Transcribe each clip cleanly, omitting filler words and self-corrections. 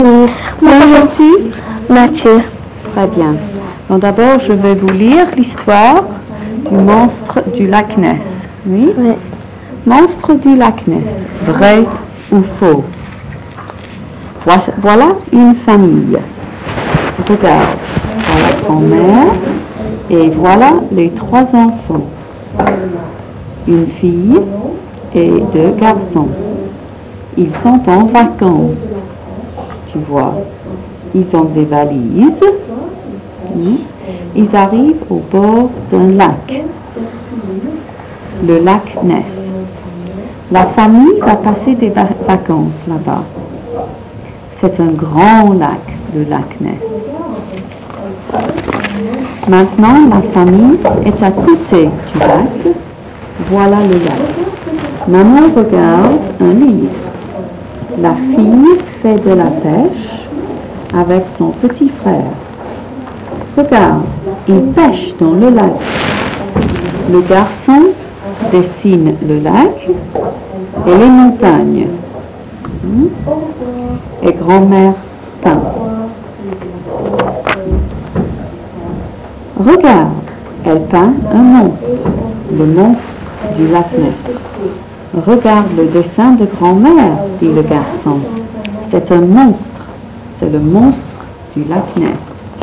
Comment tu? Mathieu. Très bien. Donc d'abord, je vais vous lire l'histoire du monstre du lac Ness. Oui? Oui. Monstre du lac Ness, vrai ou faux? Voilà une famille. Regarde, voilà grand-mère et voilà les 3 enfants. Une fille et 2 garçons. Ils sont en vacances. Tu vois, ils ont des valises. Ils arrivent au bord d'un lac, le lac Ness. La famille va passer des vacances là-bas. C'est un grand lac, le lac Ness. Maintenant, la famille est à côté du lac. Voilà le lac. Maman regarde un livre. La fille fait de la pêche avec son petit frère. Regarde, il pêche dans le lac. Le garçon dessine le lac et les montagnes. Et grand-mère peint. Regarde, elle peint un monstre, le monstre du lac Ness. Regarde le dessin de grand-mère, dit le garçon. C'est un monstre, c'est le monstre du lac Ness.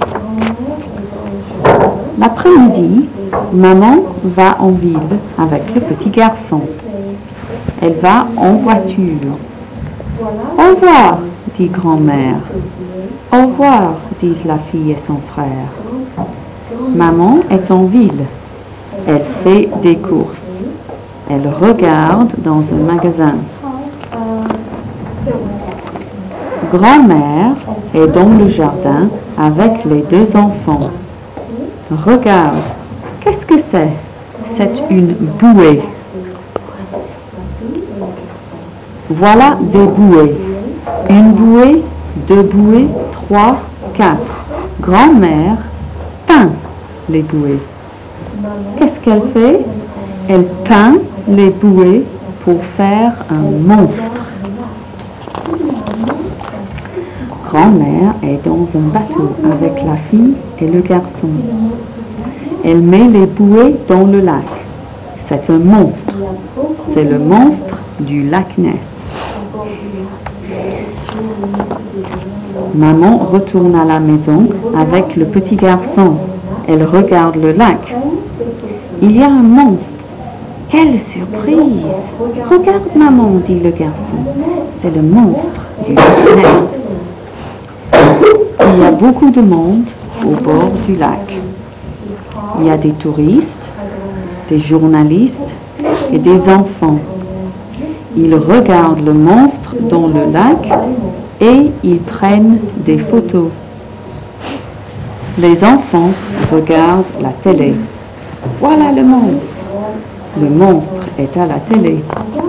L'après-midi, maman va en ville avec le petit garçon. Elle va en voiture. Au revoir, dit grand-mère. Au revoir, disent la fille et son frère. Maman est en ville. Elle fait des courses. Elle regarde dans un magasin. Grand-mère est dans le jardin avec les 2 enfants. Regarde, qu'est-ce que c'est? C'est une bouée. Voilà des bouées. Une bouée, 2 bouées, 3, 4. Grand-mère peint les bouées. Qu'est-ce qu'elle fait? Elle peint les bouées pour faire un monstre. Grand-mère est dans un bateau avec la fille et le garçon. Elle met les bouées dans le lac. C'est un monstre. C'est le monstre du lac Ness. Maman retourne à la maison avec le petit garçon. Elle regarde le lac. Il y a un monstre. Quelle surprise! Regarde maman, dit le garçon. C'est le monstre du lac Ness. Il y a beaucoup de monde au bord du lac. Il y a des touristes, des journalistes et des enfants. Ils regardent le monstre dans le lac et ils prennent des photos. Les enfants regardent la télé. Voilà le monstre. Le monstre est à la télé.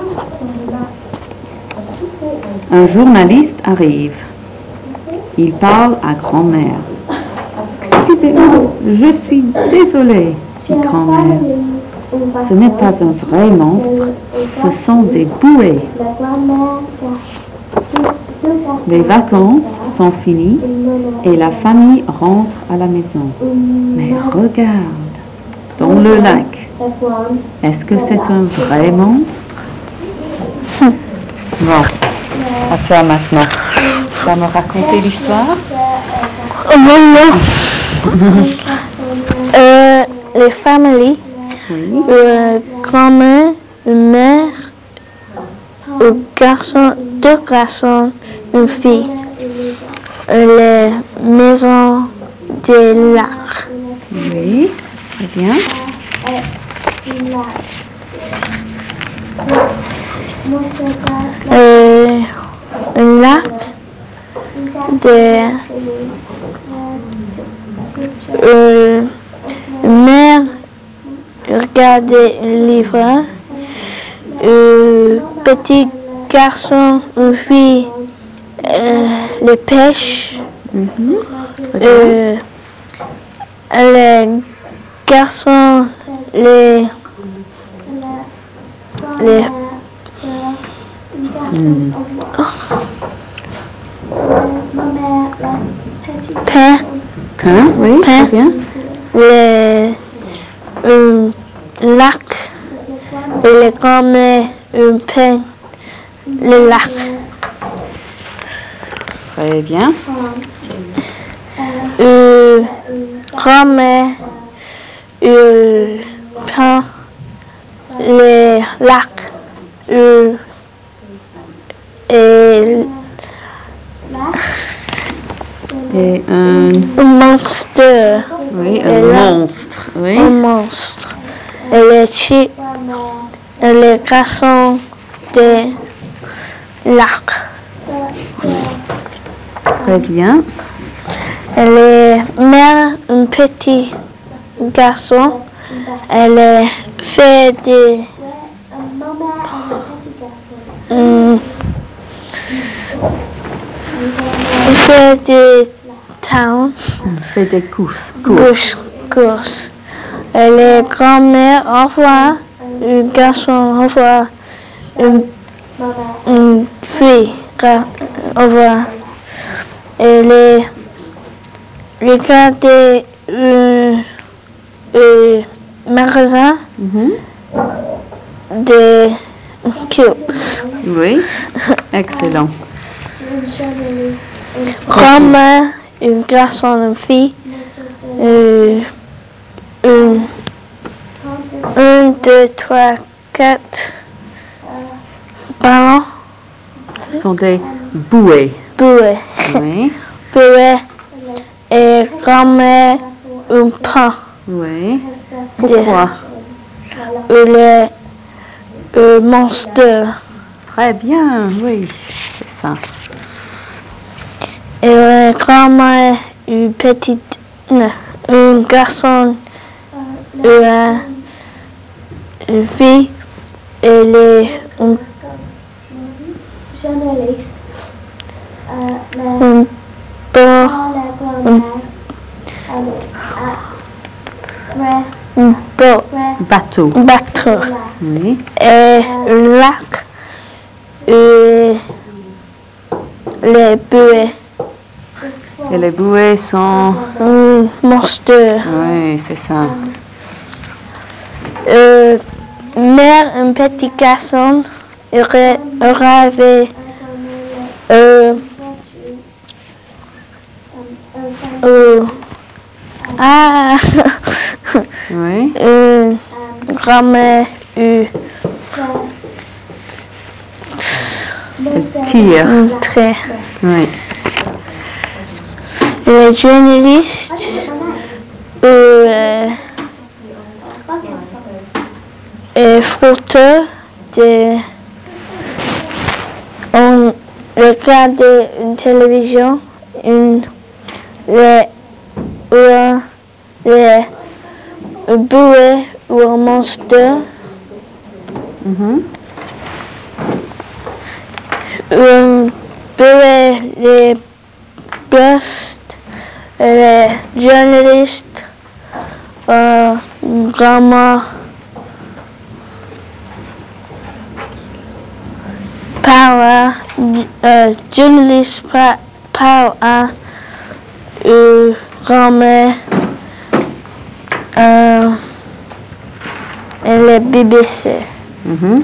Un journaliste arrive. Il parle à grand-mère. Excusez-moi, je suis désolée, dit grand-mère. Ce n'est pas un vrai monstre, ce sont des bouées. Les vacances sont finies et la famille rentre à la maison. Mais regarde, dans le lac, est-ce que c'est un vrai monstre? Bon, à toi maintenant. Tu vas me raconter l'histoire? Les familles, Oui. grand-mère, une mère, un garçon, 2 garçons, une fille. Les maisons des lacs. Oui, très bien. Un lac de une mère regardait un livre, petit garçon, une fille, les pêches, les garçons, les peint Qu'un, oui, Peint. très bien. un lac et les grands-mères peignent le lac. Très bien. Grand-mère peint les lacs Et un, un monstre. oui, Et un là- monstre, oui. Un monstre. Et les chiens et les garçons des lacs. Très bien. Elle est mère, un petit garçon. Elle fait des towns, On fait des courses. courses. Et les grand-mères envoient un garçon, envoie une fille, envoie. Et les regarder un magasin Mhm. de cubes. Oui, excellent. Grand-mère, un garçon, une fille, un, deux, trois, quatre ballons, Ce sont des bouées. bouées. Oui, Bouées et grand-mère, un pain. oui. Pourquoi? Le monstre. Très bien, oui, c'est ça. Et la grand-mère, une petite, non, un garçon, une fille, et un Bateau. bateau. Oui, Et un lac, et les bouées, et les bouées sont... un monstre. Oui, c'est ça. Mère, un petit garçon, rêve, Oui, grand-mère, elle tire. très. Oui, Les journalistes, photos on regarde une télévision, les bouées ou un monstre, mhm. une bouée, les bursts, les journalistes, grand-mère, parle, journaliste parle à grand-mère, et les BBC. Mhm.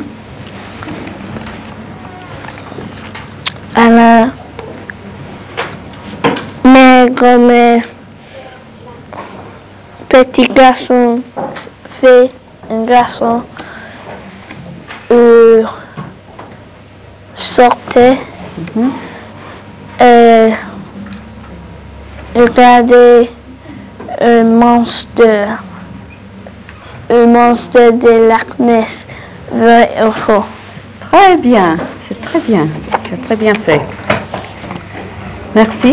Alors, mère, grand-mère, petit garçon, fille, un garçon, sortait, Mhm. regardez un monstre de Loch Ness, vrai ou faux. Très bien, c'est très bien. Tu as très bien fait. Merci.